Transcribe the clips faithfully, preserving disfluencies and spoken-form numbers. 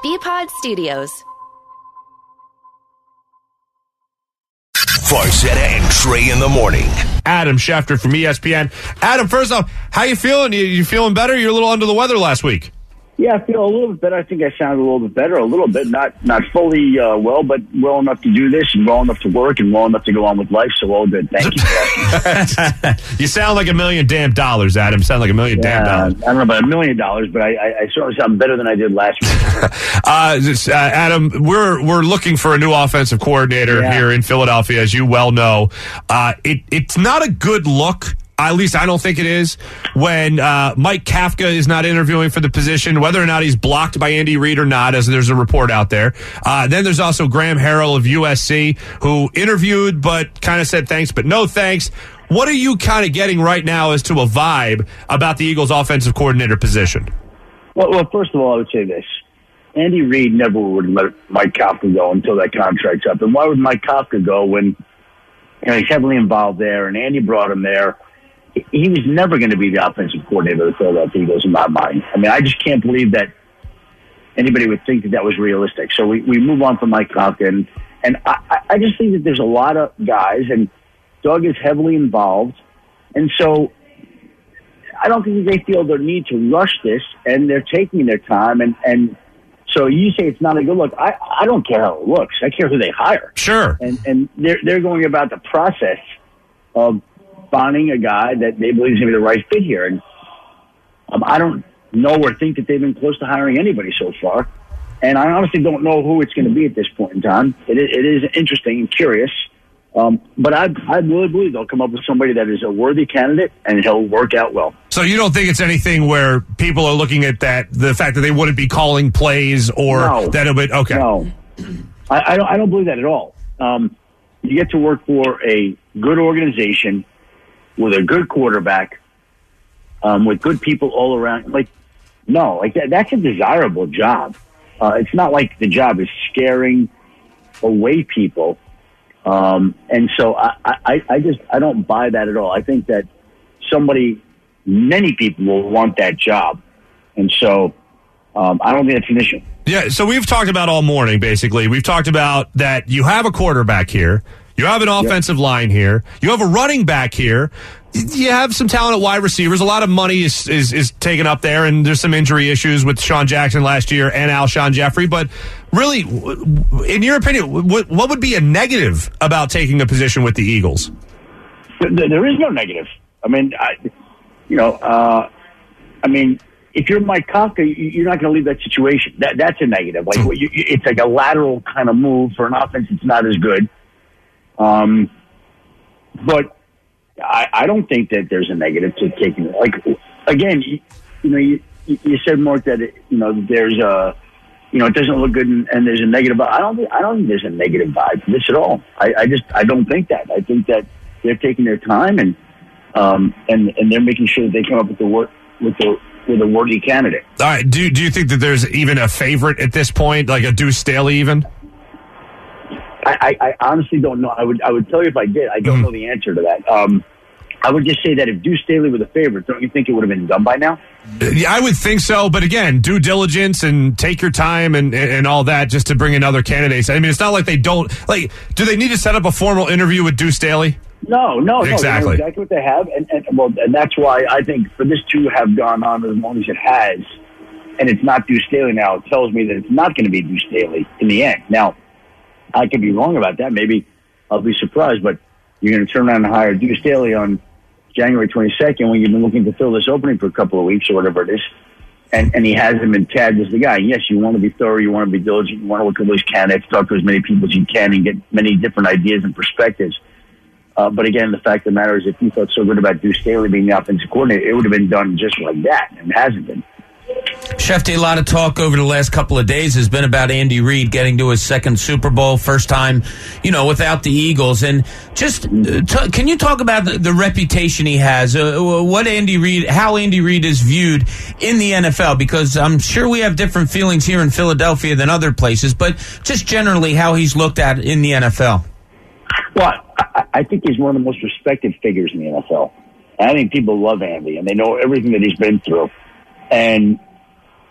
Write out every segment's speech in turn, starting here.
B-Pod Studios. Farzetta and Trey in the morning. Adam Schefter from E S P N. Adam, first off, how you feeling? You, you feeling better? You're a little under the weather last week. Yeah, I feel a little bit better. I think I sound a little bit better, a little bit, not not fully uh, well, but well enough to do this and well enough to work and well enough to go on with life, so all good. Thank you. You sound like a million damn dollars, Adam. You sound like a million yeah, damn dollars. I don't know about a million dollars, but I, I, I certainly sound better than I did last week. uh, this, uh, Adam, we're we're looking for a new offensive coordinator yeah. here in Philadelphia, as you well know. Uh, it It's not a good look. At least I don't think it is, when uh, Mike Kafka is not interviewing for the position, whether or not he's blocked by Andy Reid or not, as there's a report out there. Uh, then there's also Graham Harrell of U S C, who interviewed but kind of said thanks but no thanks. What are you kind of getting right now as to a vibe about the Eagles' offensive coordinator position? Well, well, first of all, I would say this. Andy Reid never would let Mike Kafka go until that contract's up. And why would Mike Kafka go when you know, he's heavily involved there and Andy brought him there? He was never going to be the offensive coordinator of the Philadelphia Eagles in my mind. I mean, I just can't believe that anybody would think that that was realistic. So we, we move on from Mike Kafka. And, and I, I just think that there's a lot of guys, and Doug is heavily involved. And so I don't think they feel the need to rush this, and they're taking their time. And, and so you say it's not a good look. I, I don't care how it looks. I care who they hire. Sure. And, and they're, they're going about the process of finding a guy that they believe is going to be the right fit here. And um, I don't know or think that they've been close to hiring anybody so far. And I honestly don't know who it's going to be at this point in time. It is, it is interesting and curious. Um, but I, I really believe they'll come up with somebody that is a worthy candidate and he'll work out well. So you don't think it's anything where people are looking at that, the fact that they wouldn't be calling plays or no, that it'll be, okay. No, I, I, don't, I don't believe that at all. Um, you get to work for a good organization with a good quarterback, um, with good people all around. Like, no, like that, that's a desirable job. Uh, it's not like the job is scaring away people. Um, and so I, I, I just, I don't buy that at all. I think that somebody, many people will want that job. And so, um, I don't think it's an issue. Yeah. So we've talked about all morning, basically. We've talked about that you have a quarterback here. You have an offensive yep. line here. You have a running back here. You have some talent at wide receivers. A lot of money is, is, is taken up there, and there's some injury issues with Sean Jackson last year and Alshon Jeffrey. But really, in your opinion, what, what would be a negative about taking a position with the Eagles? There is no negative. I mean, I, you know, uh, I mean, if you're Mike Kafka, you're not going to leave that situation. That That's a negative. Like you, it's like a lateral kind of move for an offense that's not as good. Um, but I, I don't think that there's a negative to taking it. Like, again, you, you know, you, you said, Mark, that, it, you know, there's a, you know, it doesn't look good and, and there's a negative. I don't think, I don't think there's a negative vibe to this at all. I, I just, I don't think that. I think that they're taking their time and, um, and, and they're making sure that they come up with the work, with the, with a worthy candidate. All right. Do, do you think that there's even a favorite at this point, like a Deuce Staley even? I, I, I honestly don't know. I would I would tell you if I did. I don't mm. know the answer to that. Um, I would just say that if Deuce Staley were the favorite, don't you think it would have been done by now? Yeah, I would think so. But again, due diligence and take your time and, and all that just to bring in other candidates. I mean, it's not like they don't. Like, do they need to set up a formal interview with Deuce Staley? No, no, exactly. no. They know exactly what they have. And, and, well, and that's why I think for this to have gone on as long as it has, and it's not Deuce Staley now, it tells me that it's not going to be Deuce Staley in the end. Now, I could be wrong about that. Maybe I'll be surprised, but you're going to turn around and hire Deuce Staley on January twenty-second when you've been looking to fill this opening for a couple of weeks or whatever it is, and, and he has him in tagged as the guy. Yes, you want to be thorough, you want to be diligent, you want to look at those candidates, talk to as many people as you can, and get many different ideas and perspectives. Uh, but again, the fact of the matter is, if you felt so good about Deuce Staley being the offensive coordinator, it would have been done just like that, and it hasn't been. Shefty, a lot of talk over the last couple of days has been about Andy Reid getting to his second Super Bowl, first time, you know, without the Eagles. And just uh, t- can you talk about the, the reputation he has, uh, what Andy Reid, how Andy Reid is viewed in the N F L? Because I'm sure we have different feelings here in Philadelphia than other places, but just generally how he's looked at in the N F L. Well, I, I think he's one of the most respected figures in the N F L. I think people love Andy, and they know everything that he's been through. And I,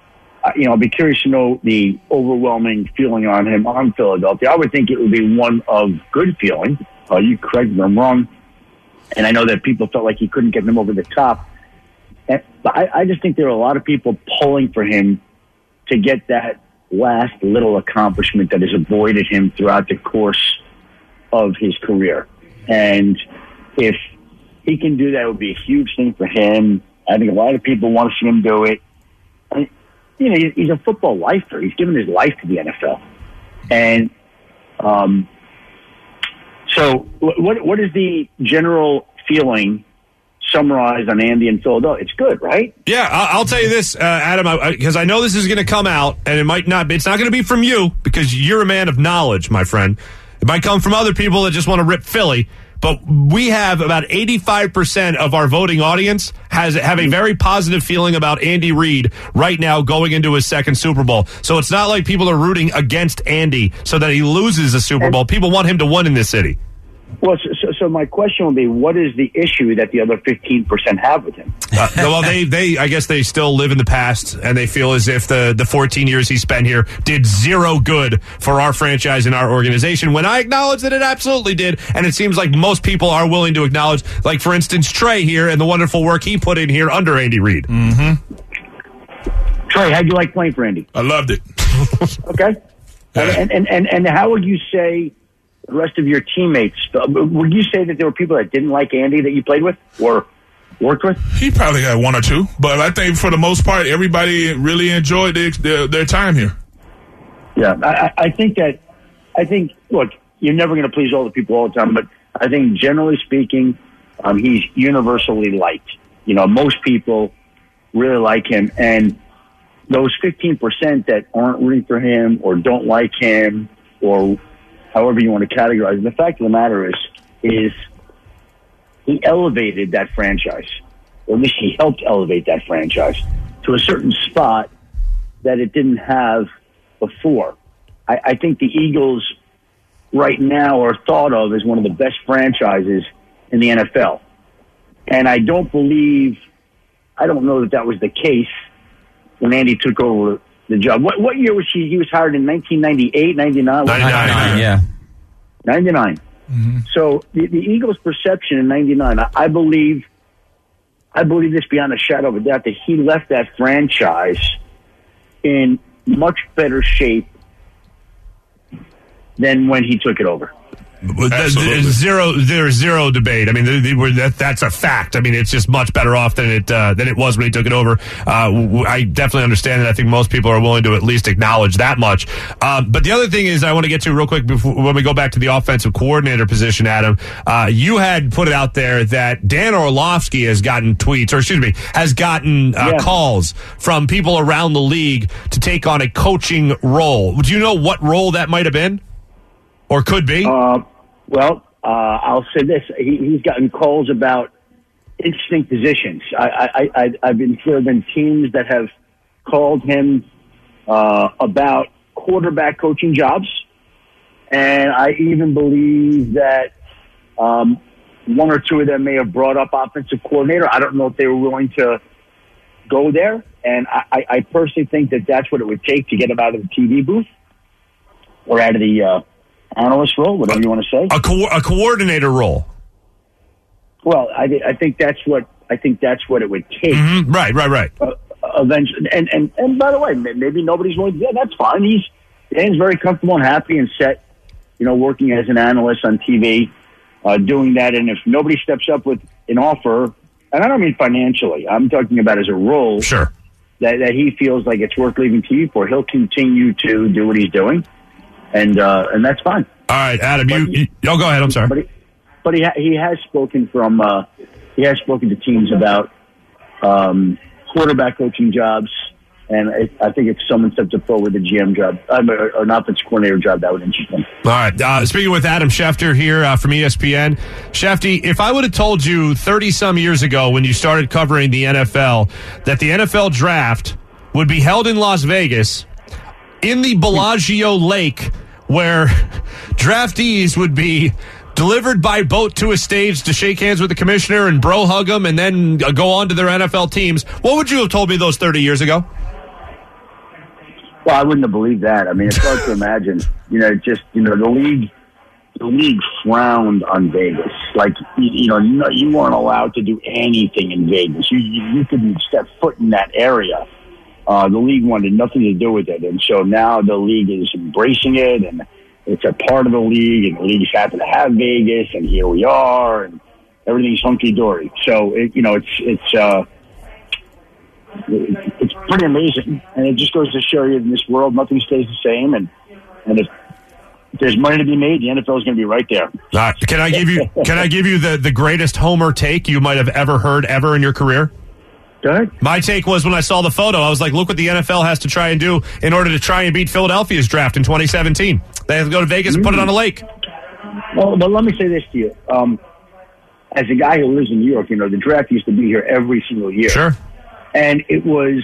you know, I'd be curious to know the overwhelming feeling on him on Philadelphia. I would think it would be one of good feeling. Uh, you correct me if I'm wrong. And I know that people felt like he couldn't get him over the top. And, but I, I just think there are a lot of people pulling for him to get that last little accomplishment that has avoided him throughout the course of his career. And if he can do that, it would be a huge thing for him. I think a lot of people want to see him do it. And, you know, he's a football lifer. He's given his life to the N F L. And um, so what what is the general feeling summarized on Andy in Philadelphia? It's good, right? Yeah, I'll tell you this, uh, Adam, because I, I know this is going to come out, and it might not. It's not going to be from you because you're a man of knowledge, my friend. It might come from other people that just want to rip Philly. But we have about eighty-five percent of our voting audience has have a very positive feeling about Andy Reid right now going into his second Super Bowl. So it's not like people are rooting against Andy so that he loses a Super Bowl. People want him to win in this city. Well, so, so, so my question would be, what is the issue that the other fifteen percent have with him? Uh, well, they, they, I guess they still live in the past, and they feel as if the, the fourteen years he spent here did zero good for our franchise and our organization, when I acknowledge that it absolutely did, and it seems like most people are willing to acknowledge, like, for instance, Trey here and the wonderful work he put in here under Andy Reid. Mm-hmm. Trey, how'd you like playing for Andy? I loved it. Okay. Yeah. And, and, and, and how would you say the rest of your teammates, would you say that there were people that didn't like Andy that you played with or worked with? He probably had one or two, but I think for the most part, everybody really enjoyed their, their, their time here. Yeah, I, I think that, I think, look, you're never going to please all the people all the time, but I think generally speaking, um, he's universally liked. You know, most people really like him, and those fifteen percent that aren't rooting for him or don't like him or however you want to categorize it, the fact of the matter is, is he elevated that franchise, or at least he helped elevate that franchise to a certain spot that it didn't have before. I, I think the Eagles right now are thought of as one of the best franchises in the N F L. And I don't believe, I don't know that that was the case when Andy took over the job. What what year was he? He was hired in nineteen ninety-eight, ninety-nine? ninety-nine, yeah. ninety-nine. Mm-hmm. So the, the Eagles' perception in ninety-nine, I, I believe, I believe this beyond a shadow of a doubt, that he left that franchise in much better shape than when he took it over. Absolutely. Zero, there's zero debate. I mean, they, they were, that, that's a fact. I mean, it's just much better off than it uh, than it was when he took it over. Uh, I definitely understand that. I think most people are willing to at least acknowledge that much. Um, but the other thing is, I want to get to real quick before when we go back to the offensive coordinator position, Adam. Uh, you had put it out there that Dan Orlovsky has gotten tweets, or excuse me, has gotten uh, yeah. calls from people around the league to take on a coaching role. Do you know what role that might have been? Or could be? Uh, well, uh, I'll say this. He, he's gotten calls about interesting positions. I, I, I, I've been there have been teams that have called him uh, about quarterback coaching jobs. And I even believe that um, one or two of them may have brought up offensive coordinator. I don't know if they were willing to go there. And I, I personally think that that's what it would take to get him out of the T V booth or out of the uh, analyst role, whatever you want to say. A, co- a coordinator role. Well, I, I think that's what I think that's what it would take. Mm-hmm. Right, right, right. Uh, eventually, and, and and by the way, maybe nobody's willing to do that. That's fine. He's Dan's very comfortable and happy and set. You know, working as an analyst on T V, uh, doing that. And if nobody steps up with an offer, and I don't mean financially, I'm talking about as a role. Sure. That that he feels like it's worth leaving T V for. He'll continue to do what he's doing. And uh, and that's fine. All right, Adam. You, you, oh, go ahead. I'm sorry. But he, but he, ha- he has spoken from uh, he has spoken to teams about um, quarterback coaching jobs, and I, I think if someone steps up forward with a G M job uh, or an offensive coordinator job, that would interest them. All right. Uh, speaking with Adam Schefter here uh, from E S P N, Shefty, if I would have told you thirty some years ago when you started covering the N F L that the N F L draft would be held in Las Vegas in the Bellagio Lake, where draftees would be delivered by boat to a stage to shake hands with the commissioner and bro hug them and then go on to their N F L teams, what would you have told me those thirty years ago? Well, I wouldn't have believed that. I mean, it's hard to imagine. You know, just, you know, the league, the league frowned on Vegas. Like, you, you know, you, you weren't allowed to do anything in Vegas. You, you, you couldn't step foot in that area. Uh, the league wanted nothing to do with it. And so now the league is embracing it, and it's a part of the league, and the league's happy to have Vegas, and here we are, and everything's hunky-dory. So, it, you know, it's, it's, uh, it's pretty amazing, and it just goes to show you in this world nothing stays the same, and and if there's money to be made, the N F L is going to be right there. All right. Can I give you Can I give you the, the greatest homer take you might have ever heard ever in your career? Go ahead. My take was when I saw the photo, I was like, look what the N F L has to try and do in order to try and beat Philadelphia's draft in twenty seventeen. They have to go to Vegas and put it on a lake. Well, but let me say this to you. Um, as a guy who lives in New York, you know, the draft used to be here every single year. Sure. And it was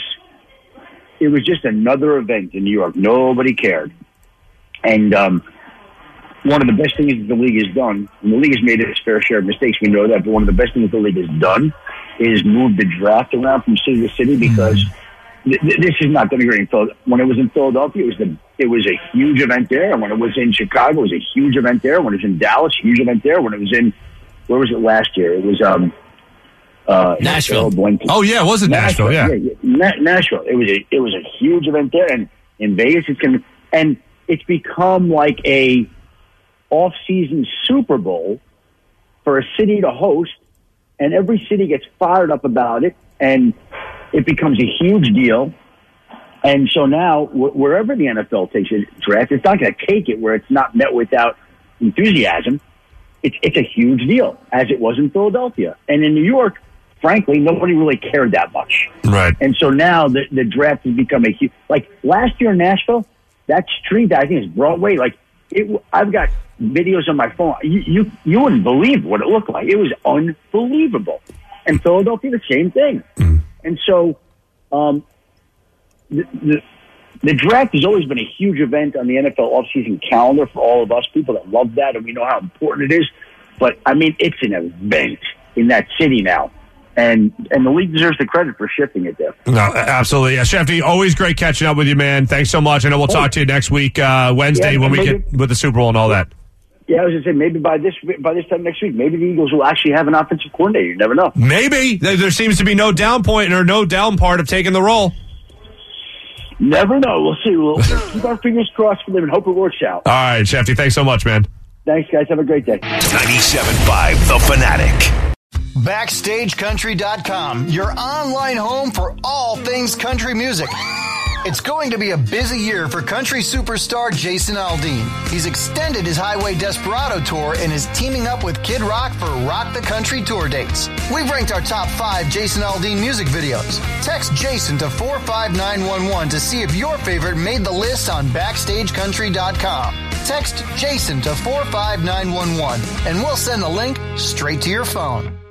it was just another event in New York. Nobody cared. And um, one of the best things that the league has done, and the league has made its fair share of mistakes, we know that, but one of the best things the league has done is move the draft around from city to city, because th- th- this is not going to be great in Philadelphia. When it was in Philadelphia, it was the it was a huge event there. And when it was in Chicago, it was a huge event there. When it was in Dallas, huge event there. When it was in, where was it last year? It was um, uh, Nashville. Oh yeah, it was in Nashville. Nashville, Yeah, yeah, yeah. Na- Nashville. It was a it was a huge event there, and in Vegas, it's going and it's become like a off-season Super Bowl for a city to host, and every city gets fired up about it, and it becomes a huge deal. And so now, wh- wherever the N F L takes a draft, it's not going to take it where it's not met without enthusiasm. It's it's a huge deal, as it was in Philadelphia. And in New York, frankly, nobody really cared that much. right. And so now the, the draft has become a huge... Like, last year in Nashville, that street, I think it's Broadway, like, it, I've got videos on my phone. You, you you wouldn't believe what it looked like. It was unbelievable. And Philadelphia, the same thing. Mm. And so um, the, the the draft has always been a huge event on the N F L offseason calendar for all of us people that love that, and we know how important it is. But, I mean, it's an event in that city now. And and the league deserves the credit for shifting it there. No, absolutely. Yeah, Shefty, always great catching up with you, man. Thanks so much. I know we'll talk to you next week, uh, Wednesday, Yeah, when we maybe- get with the Super Bowl and all that. Yeah, I was going to say, maybe by this by this time next week, maybe the Eagles will actually have an offensive coordinator. You never know. Maybe. There, there seems to be no down point or no down part of taking the role. Never know. We'll see. We'll keep our fingers crossed for them and hope it works out. All right, Shefty, thanks so much, man. Thanks, guys. Have a great day. ninety-seven point five The Fanatic. Backstage Country dot com, your online home for all things country music. It's going to be a busy year for country superstar Jason Aldean. He's extended his Highway Desperado tour and is teaming up with Kid Rock for Rock the Country tour dates. We've ranked our top five Jason Aldean music videos. Text Jason to four five nine one one to see if your favorite made the list on Backstage Country dot com. Text Jason to four five nine one one and we'll send the link straight to your phone.